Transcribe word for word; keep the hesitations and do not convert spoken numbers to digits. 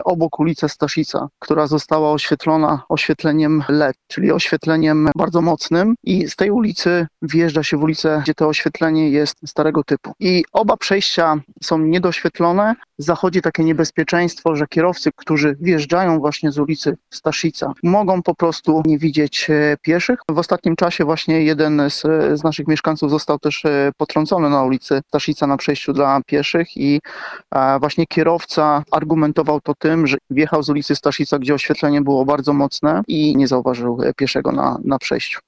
obok ulicę Staszica, która została oświetlona oświetleniem L E D, czyli oświetleniem bardzo mocnym i z tej ulicy wjeżdża się w ulicę, gdzie to oświetlenie jest starego typu. I oba przejścia są niedoświetlone. Zachodzi takie niebezpieczeństwo, że kierowcy, którzy wjeżdżają właśnie z ulicy Staszica, mogą po prostu nie widzieć pieszych. W ostatnim czasie właśnie jeden z, z naszych mieszkańców został też potrącony na ulicy Staszica na przejściu dla pieszych i właśnie kierowca argumentował to tym, że wjechał z ulicy Staszica, gdzie oświetlenie było bardzo mocne i nie zauważył pieszego na, na przejściu.